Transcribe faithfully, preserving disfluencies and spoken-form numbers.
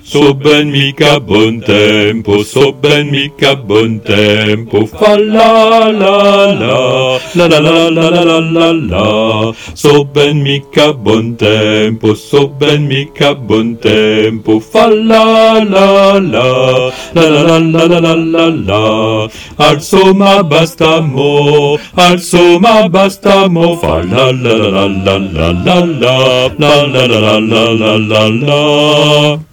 so ben mica buon tempo, so ben mica buon tempo, fa la la la, la la la la la la la la, so ben mica buon tempo, so ben mica buon tempo, fa la la la, la la la la la la la la, alzo ma basta mo, alzo ma basta mo, fa la la la la la la la la la la la la la la la.